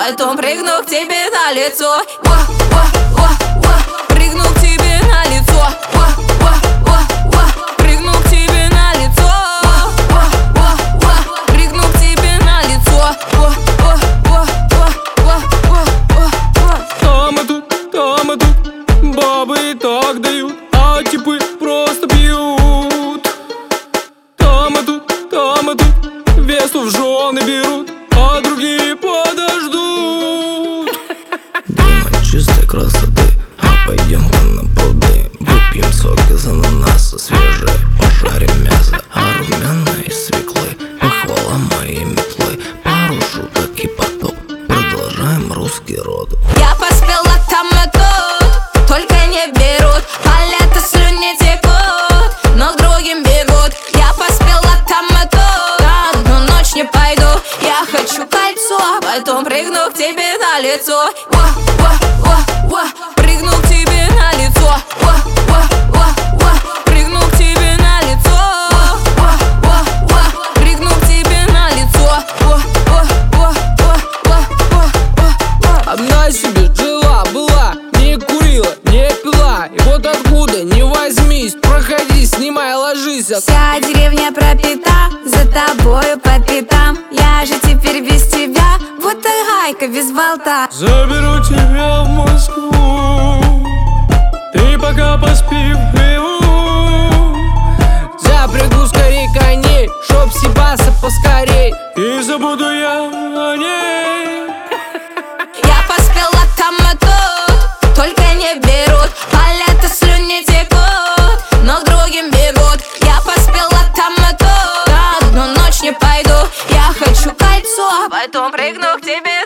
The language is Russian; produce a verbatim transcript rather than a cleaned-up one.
потом прыгну к тебе на лицо. О, о, о, о, прыгну к тебе на лицо. О, о, о, о, прыгну к тебе на лицо. О, о, о, о, прыгну к тебе на лицо. О, о, о, о, о, о, о. Там и тут, там и тут бабы и так дают, а типы просто бьют. Там и тут, там и тут весу в жены берут, а другие подождут. Дома чистой красоты, а пойдем-ка на пруды. Выпьем сок из ананаса, свежее пожарим мясо, а румяна из свеклы, похвала моей метлы. Пару шуток и потоп, продолжаем русский род. Я поспела там и тут, только не берут, а лето слюни текут, но к другим бегут. Я поспела там и тут, на одну ночь не пойду. Я хочу кольцо, потом прыгну к тебе на лицо. О, о, о, о, прыгну к тебе на лицо. О, о, о, о, прыгну к тебе на лицо. О, о, о, прыгну к тебе на лицо. О, о, о, о, о, о, о. Одна себе жила, была, не курила, не пила. И вот откуда, не возьмись, проходи, снимай, ложись. Вся деревня пропита, за тобою по пятам. Я же теперь без тебя, вот и гайка без болта. Заберу тебя в Москву, ты пока поспи в Крыму. Запрягу скорей коней, чтоб съебаться поскорей, и забуду я о ней. Я поспела там и тут, только не берут, а лето слюни текут, но к другим бегут. Я поспела там и тут, на одну ночь не пойду. Я хочу кольцо, потом прыгну к тебе